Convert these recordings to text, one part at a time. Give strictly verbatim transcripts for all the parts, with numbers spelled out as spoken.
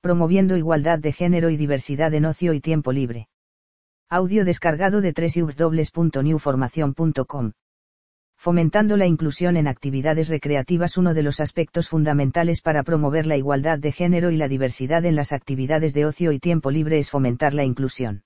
promoviendo igualdad de género y diversidad en ocio y tiempo libre. Audio descargado de doble u doble u doble u punto new formación punto com. Fomentando la inclusión en actividades recreativas. Uno de los aspectos fundamentales para promover la igualdad de género y la diversidad en las actividades de ocio y tiempo libre es fomentar la inclusión.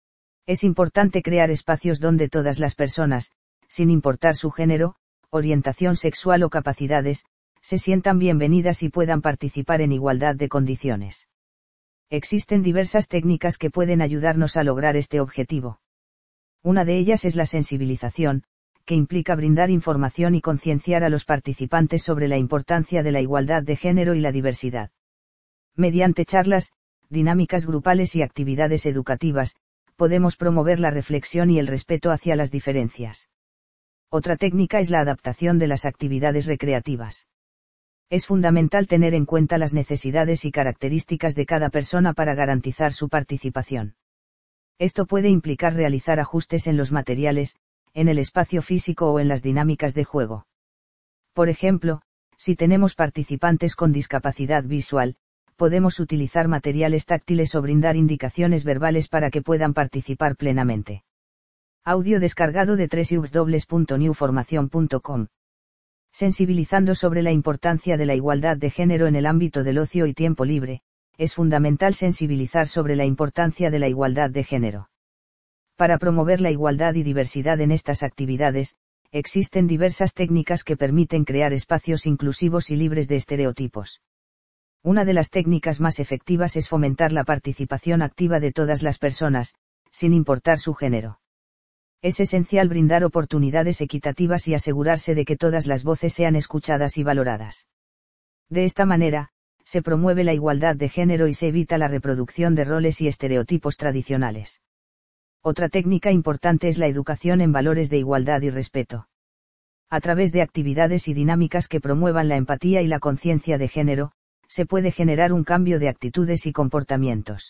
Es importante crear espacios donde todas las personas, sin importar su género, orientación sexual o capacidades, se sientan bienvenidas y puedan participar en igualdad de condiciones. Existen diversas técnicas que pueden ayudarnos a lograr este objetivo. Una de ellas es la sensibilización, que implica brindar información y concienciar a los participantes sobre la importancia de la igualdad de género y la diversidad. Mediante charlas, dinámicas grupales y actividades educativas, podemos promover la reflexión y el respeto hacia las diferencias. Otra técnica es la adaptación de las actividades recreativas. Es fundamental tener en cuenta las necesidades y características de cada persona para garantizar su participación. Esto puede implicar realizar ajustes en los materiales, en el espacio físico o en las dinámicas de juego. Por ejemplo, si tenemos participantes con discapacidad visual, podemos utilizar materiales táctiles o brindar indicaciones verbales para que puedan participar plenamente. Audio descargado de doble u doble u doble u punto new formación punto com. Sensibilizando sobre la importancia de la igualdad de género en el ámbito del ocio y tiempo libre, es fundamental sensibilizar sobre la importancia de la igualdad de género. Para promover la igualdad y diversidad en estas actividades, existen diversas técnicas que permiten crear espacios inclusivos y libres de estereotipos. Una de las técnicas más efectivas es fomentar la participación activa de todas las personas, sin importar su género. Es esencial brindar oportunidades equitativas y asegurarse de que todas las voces sean escuchadas y valoradas. De esta manera, se promueve la igualdad de género y se evita la reproducción de roles y estereotipos tradicionales. Otra técnica importante es la educación en valores de igualdad y respeto. A través de actividades y dinámicas que promuevan la empatía y la conciencia de género, se puede generar un cambio de actitudes y comportamientos.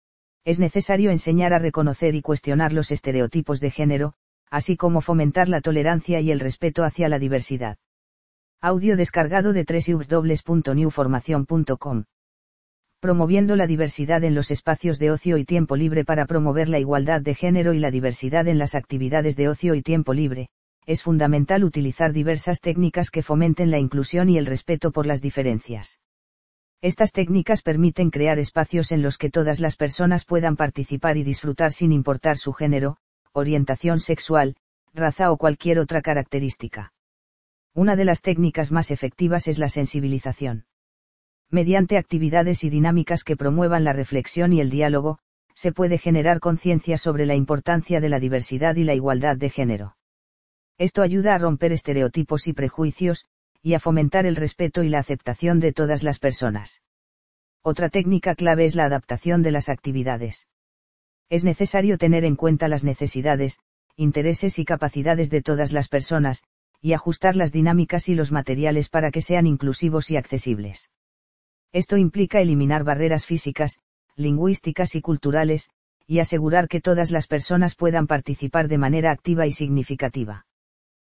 Es necesario enseñar a reconocer y cuestionar los estereotipos de género, así como fomentar la tolerancia y el respeto hacia la diversidad. Audio descargado de doble u doble u doble u punto new formación punto com. Promoviendo la diversidad en los espacios de ocio y tiempo libre. Para promover la igualdad de género y la diversidad en las actividades de ocio y tiempo libre, es fundamental utilizar diversas técnicas que fomenten la inclusión y el respeto por las diferencias. Estas técnicas permiten crear espacios en los que todas las personas puedan participar y disfrutar sin importar su género, orientación sexual, raza o cualquier otra característica. Una de las técnicas más efectivas es la sensibilización. Mediante actividades y dinámicas que promuevan la reflexión y el diálogo, se puede generar conciencia sobre la importancia de la diversidad y la igualdad de género. Esto ayuda a romper estereotipos y prejuicios, y a fomentar el respeto y la aceptación de todas las personas. Otra técnica clave es la adaptación de las actividades. Es necesario tener en cuenta las necesidades, intereses y capacidades de todas las personas, y ajustar las dinámicas y los materiales para que sean inclusivos y accesibles. Esto implica eliminar barreras físicas, lingüísticas y culturales, y asegurar que todas las personas puedan participar de manera activa y significativa.